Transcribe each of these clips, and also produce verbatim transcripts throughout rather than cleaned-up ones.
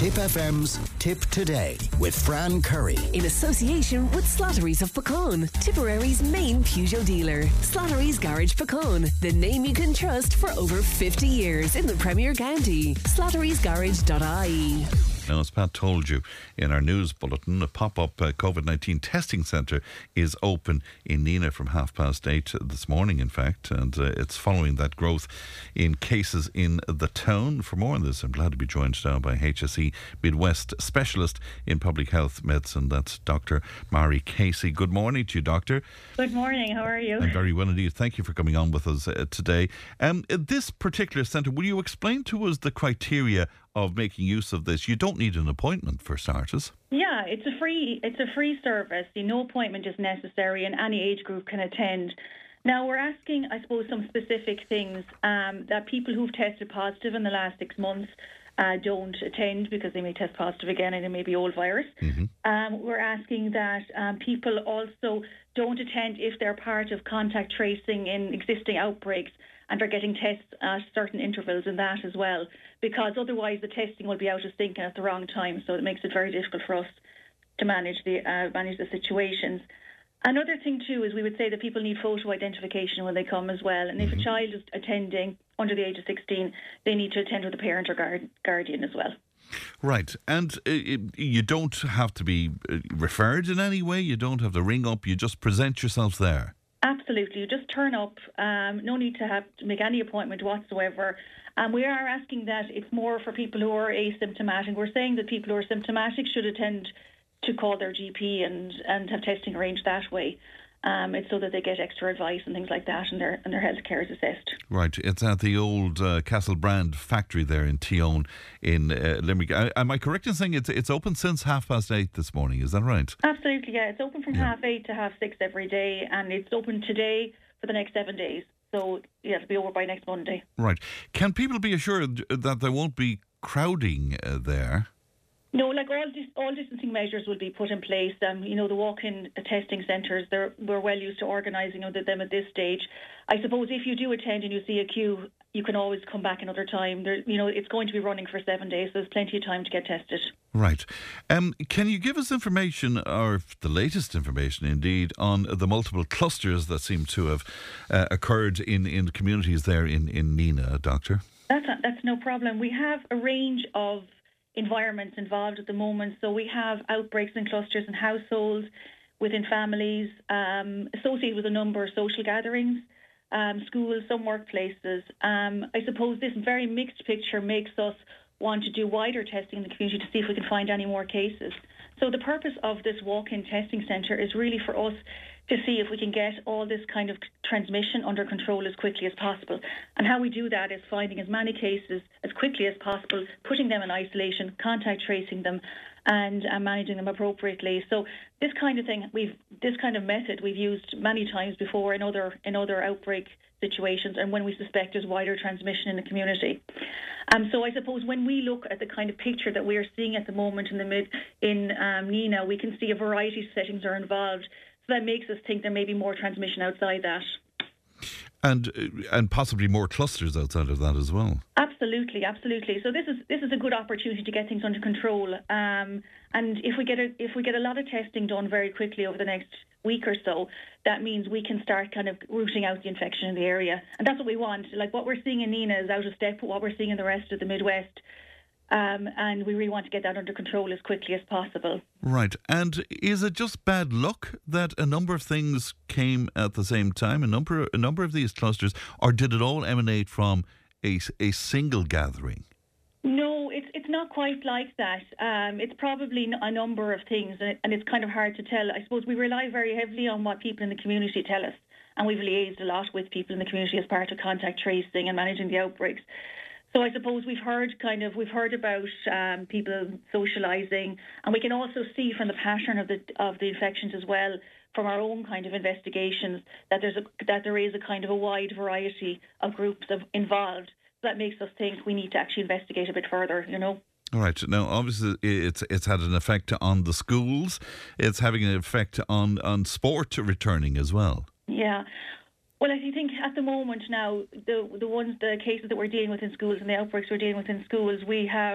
Tip F M's Tip Today with Fran Curry. In association with Slattery's of Pecan, Tipperary's main Peugeot dealer. Slattery's Garage Pecan, the name you can trust for over fifty years in the Premier County. slatterys garage dot I E. Now, as Pat told you in our news bulletin, a pop-up uh, COVID nineteen testing centre is open in Nenagh from half past eight this morning, in fact, and uh, it's following that growth in cases in the town. For more on this, I'm glad to be joined now by H S E Midwest Specialist in Public Health Medicine. That's Doctor Mari Casey. Good morning to you, Doctor. Good morning. How are you? I'm very well indeed. Thank you for coming on with us uh, today. Um, this particular centre, will you explain to us the criteria of making use of this? You don't need an appointment for starters. Yeah, it's a free it's a free service. No appointment is necessary, and any age group can attend. Now, we're asking, I suppose, some specific things um, that people who've tested positive in the last six months uh, don't attend because they may test positive again and it may be old virus. Mm-hmm. Um, we're asking that um, people also don't attend if they're part of contact tracing in existing outbreaks and are getting tests at certain intervals in that as well, because otherwise the testing will be out of sync and at the wrong time, so it makes it very difficult for us to manage the uh, manage the situations. Another thing too is we would say that people need photo identification when they come as well, and if Mm-hmm. a child is attending under the age of sixteen, they need to attend with a parent or guard- guardian as well. Right, and uh, you don't have to be referred in any way, you don't have to ring up, you just present yourself there. Absolutely. You just turn up. Um, no need to have to make any appointment whatsoever. And we are asking that it's more for people who are asymptomatic. We're saying that people who are symptomatic should attend to call their G P and, and have testing arranged that way. Um, it's so that they get extra advice and things like that, and their and their health care is assessed. Right, it's at the old uh, Castlebrand factory there in Tyrone in uh, Limerick. Uh, am I correct in saying it's it's open since half past eight this morning? Is that right? Absolutely, yeah. It's open from Yeah. half eight to half six every day, and it's open today for the next seven days. So yeah, it'll be over by next Monday. Right. Can people be assured that there won't be crowding uh, there? No, like all dis- all distancing measures will be put in place. Um, you know, the walk-in testing centres, they're, we're well used to organising them at this stage. I suppose if you do attend and you see a queue, you can always come back another time. There, you know, it's going to be running for seven days, so there's plenty of time to get tested. Right. Um, can you give us information, or the latest information indeed, on the multiple clusters that seem to have uh, occurred in, in communities there in, in Nenagh, Doctor? That's, a, that's no problem. We have a range of environments involved at the moment. So we have outbreaks in clusters and households, within families, um, associated with a number of social gatherings, um, schools, some workplaces. Um, I suppose this very mixed picture makes us want to do wider testing in the community to see if we can find any more cases. So the purpose of this walk-in testing centre is really for us to see if we can get all this kind of transmission under control as quickly as possible. And how we do that is finding as many cases as quickly as possible, putting them in isolation, contact tracing them, and uh, managing them appropriately. So this kind of thing, we've this kind of method we've used many times before in other in other outbreak situations, and when we suspect there's wider transmission in the community. Um, so I suppose when we look at the kind of picture that we are seeing at the moment in the mid in um, Nenagh, we can see a variety of settings are involved. So that makes us think there may be more transmission outside that. And uh, and possibly more clusters outside of that as well. Absolutely, absolutely. So this is this is a good opportunity to get things under control. Um, and if we get a if we get a lot of testing done very quickly over the next week or so, that means we can start kind of rooting out the infection in the area. And that's what we want. Like what we're seeing in Nenagh is out of step with what we're seeing in the rest of the Midwest. Um, and we really want to get that under control as quickly as possible. Right. And is it just bad luck that a number of things came at the same time, a number, a number of these clusters, or did it all emanate from a, a single gathering? No, it's it's not quite like that. Um, it's probably a number of things, and, it, and it's kind of hard to tell. I suppose we rely very heavily on what people in the community tell us, and we've liaised a lot with people in the community as part of contact tracing and managing the outbreaks. So I suppose we've heard kind of we've heard about um, people socialising, and we can also see from the pattern of the of the infections as well, from our own kind of investigations, that there's a that there is a kind of a wide variety of groups of involved. So that makes us think we need to actually investigate a bit further, you know. All right. Now, obviously, it's it's had an effect on the schools. It's having an effect on on sport returning as well. Yeah. Well, I think at the moment now, the the ones, the cases that we're dealing with in schools and the outbreaks we're dealing with in schools, we have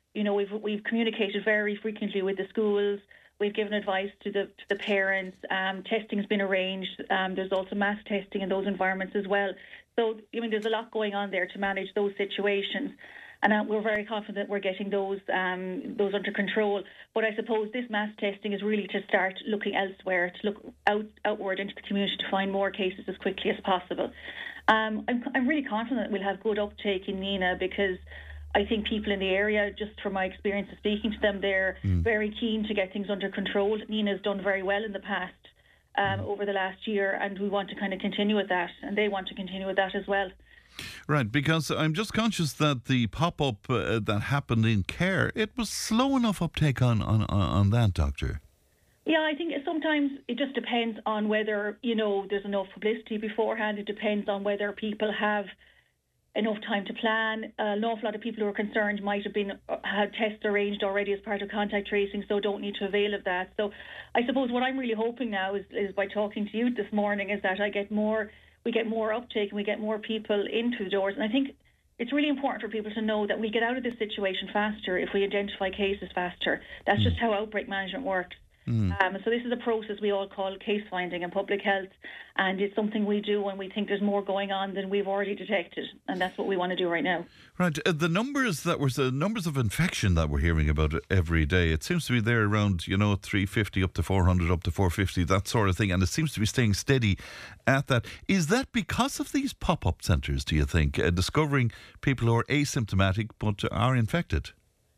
you know, we've we've communicated very frequently with the schools. We've given advice to the to the parents. Um, testing has been arranged. Um, there's also mass testing in those environments as well. So, I mean, there's a lot going on there to manage those situations. And uh, we're very confident we're getting those um, those under control. But I suppose this mass testing is really to start looking elsewhere, to look out outward into the community to find more cases as quickly as possible. Um, I'm, I'm really confident we'll have good uptake in Nenagh, because I think people in the area, just from my experience of speaking to them, they're mm. very keen to get things under control. Nenagh has done very well in the past, um, over the last year, and we want to kind of continue with that, and they want to continue with that as well. Right, because I'm just conscious that the pop-up uh, that happened in Care, it was slow enough uptake on, on, on that, Doctor. Yeah, I think sometimes it just depends on whether, you know, there's enough publicity beforehand. It depends on whether people have enough time to plan. Uh, an awful lot of people who are concerned might have been had tests arranged already as part of contact tracing, so don't need to avail of that. So I suppose what I'm really hoping now is, is by talking to you this morning is that I get more, we get more uptake and we get more people into the doors. And I think it's really important for people to know that we get out of this situation faster if we identify cases faster. That's mm. just how outbreak management works. Mm. Um, so this is a process we all call case finding in public health, and it's something we do when we think there's more going on than we've already detected, and that's what we want to do right now. Right. Uh, the numbers that were the numbers of infection that we're hearing about every day, it seems to be there around, you know, three fifty up to four hundred up to four fifty, that sort of thing, and it seems to be staying steady at that. Is that because of these pop-up centres, do you think, uh, discovering people who are asymptomatic but are infected?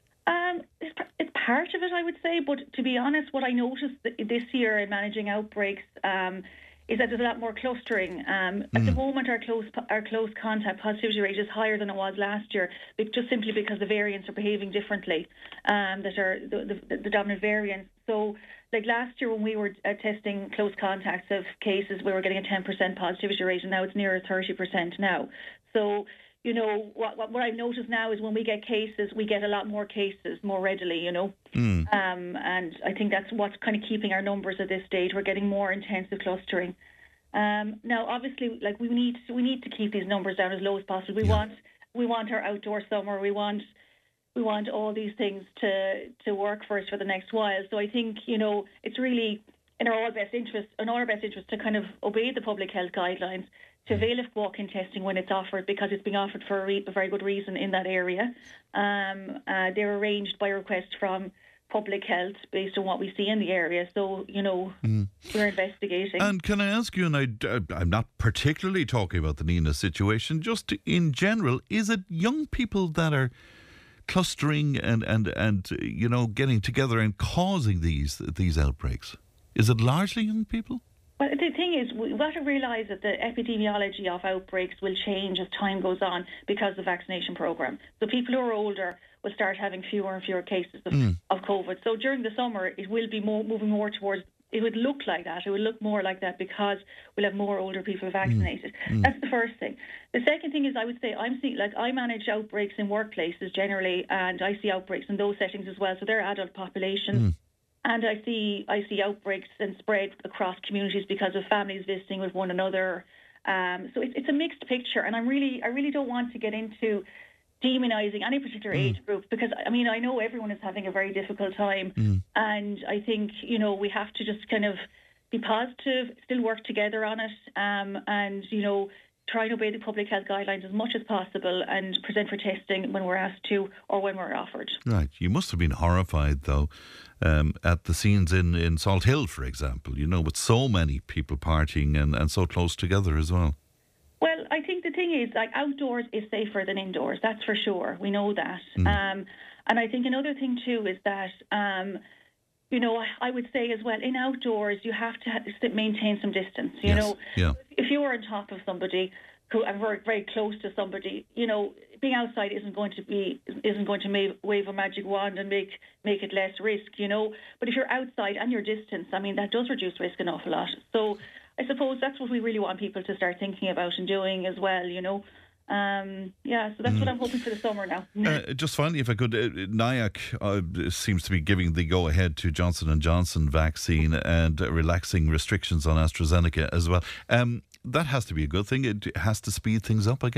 Um, it's, it's part of it, I would say, but to be honest, what I noticed this year in managing outbreaks um, is that there's a lot more clustering. Um, mm. At the moment, our close our close contact positivity rate is higher than it was last year, just simply because the variants are behaving differently, um, that are the, the, the dominant variants. So, like last year when we were uh, testing close contacts of cases, we were getting a ten percent positivity rate, and now it's nearer thirty percent now. So, you know, what, what, what I've noticed now is when we get cases, we get a lot more cases more readily, you know. Mm. Um, and I think that's what's kind of keeping our numbers at this stage. We're getting more intensive clustering. Um, now, obviously, like we need to, we need to keep these numbers down as low as possible. We yeah. want we want our outdoor summer. We want we want all these things to to work for us for the next while. So I think, you know, it's really in our all best interest, in our best interest to kind of obey the public health guidelines, to avail of walk-in testing when it's offered, because it's being offered for a, re- a very good reason in that area. Um, uh, they're arranged by request from public health based on what we see in the area. So, you know, mm. we're investigating. And can I ask you, and I, I'm not particularly talking about the Nenagh situation, just in general, is it young people that are clustering and, and, and you know, getting together and causing these these outbreaks? Is it largely young people? Well, the thing is, we've got to realise that the epidemiology of outbreaks will change as time goes on because of the vaccination programme. So people who are older will start having fewer and fewer cases of, mm. of COVID. So during the summer, it will be more, moving more towards, it would look like that. It would look more like that because we'll have more older people vaccinated. Mm. That's the first thing. The second thing is, I would say, I'm seeing, like I manage outbreaks in workplaces generally, and I see outbreaks in those settings as well. So they're adult populations. Mm. And I see I see outbreaks and spread across communities because of families visiting with one another. Um, so it's it's a mixed picture, and I'm really I really don't want to get into demonising any particular mm. age group, because I mean I know everyone is having a very difficult time, mm. and I think, you know, we have to just kind of be positive, still work together on it, um, and you know, try and obey the public health guidelines as much as possible and present for testing when we're asked to or when we're offered. Right. You must have been horrified, though, um, at the scenes in, in Salt Hill, for example, you know, with so many people partying and, and so close together as well. Well, I think the thing is, like, outdoors is safer than indoors, that's for sure. We know that. Mm. Um, and I think another thing, too, is that... Um, You know, I would say as well, in outdoors, you have to maintain some distance. You yes. know, yeah. if you are on top of somebody who are very, very close to somebody, you know, being outside isn't going to be isn't going to wave a magic wand and make make it less risk. You know, but if you're outside and you're distance, I mean, that does reduce risk an awful lot. So I suppose that's what we really want people to start thinking about and doing as well. You know. Um, yeah, so that's mm. what I'm hoping for the summer now. uh, just finally, if I could, uh, NIAC uh, seems to be giving the go-ahead to Johnson and Johnson vaccine and uh, relaxing restrictions on AstraZeneca as well. Um, that has to be a good thing. It has to speed things up, I guess.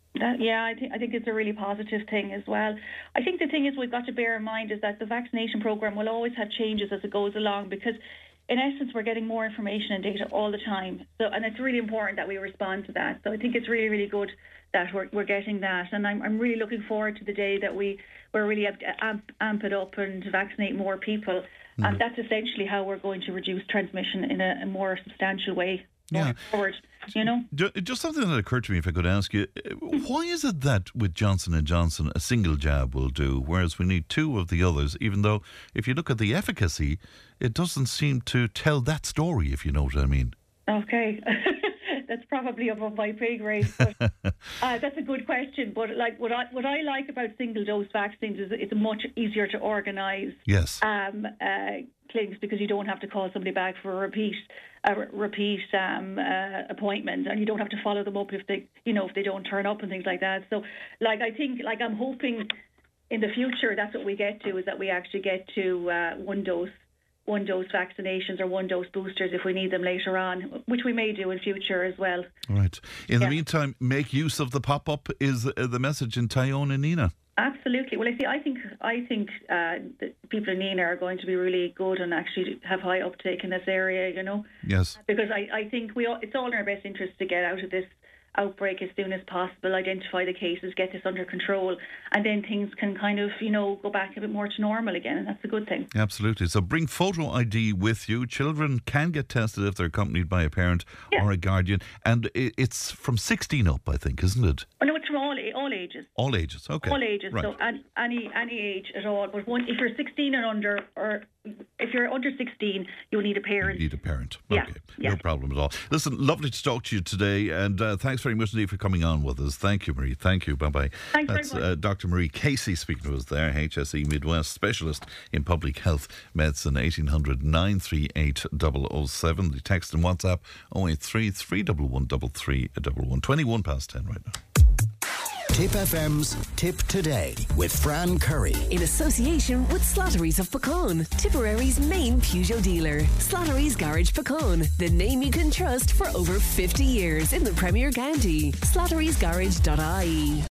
That, yeah, I think I think it's a really positive thing as well. I think the thing is we've got to bear in mind is that the vaccination programme will always have changes as it goes along, because in essence we're getting more information and data all the time. So, and it's really important that we respond to that. So I think it's really, really good that we're we're getting that, and I'm I'm really looking forward to the day that we we're really amp, amp, amp it up and vaccinate more people, mm. and that's essentially how we're going to reduce transmission in a, a more substantial way. Yeah. Forward, you know. Just something that occurred to me, if I could ask you, why is it that with Johnson and Johnson a single jab will do, whereas we need two of the others, even though if you look at the efficacy, it doesn't seem to tell that story, if you know what I mean? Okay. That's probably above my pay grade, but uh, that's a good question. But like what I what I like about single dose vaccines is it's much easier to organise. Yes. Um, uh, clinics, because you don't have to call somebody back for a repeat a repeat um, uh, appointment, and you don't have to follow them up if they you know if they don't turn up and things like that. So like I think like I'm hoping in the future that's what we get to, is that we actually get to uh, one dose. one dose vaccinations or one dose boosters if we need them later on, which we may do in future as well. Right. In yeah. the meantime, make use of the pop-up is uh, the message in Tyrone and Nenagh. Absolutely. Well, I see. I think I think uh, the people in Nenagh are going to be really good and actually have high uptake in this area. You know. Yes. Because I, I think we all, it's all in our best interest to get out of this outbreak as soon as possible, identify the cases, get this under control, and then things can kind of, you know, go back a bit more to normal again, and that's a good thing. Absolutely. So bring photo I D with you. Children can get tested if they're accompanied by a parent yeah. or a guardian, and it's from sixteen up, I think, isn't it? Oh, no, it's from all all ages. All ages, okay. All ages, right. so an, any any age at all. But one, if you're sixteen and under, or if you're under sixteen, you'll need a parent. You need a parent. Yeah. Okay, yeah. no problem at all. Listen, lovely to talk to you today, and uh, thanks very much indeed for coming on with us. Thank you, Marie. Thank you. Bye-bye. Thanks That's very much. Uh, Doctor Marie Casey speaking to us there, H S E Midwest Specialist in Public Health Medicine, eighteen hundred nine three eight double oh seven. The text and WhatsApp oh eight three, three one one, three three one one. twenty-one past ten right now. Tip F M's Tip Today with Fran Curry. In association with Slattery's of Pecan, Tipperary's main Peugeot dealer. Slattery's Garage Pecan, the name you can trust for over fifty years in the Premier County. slatterys garage dot I E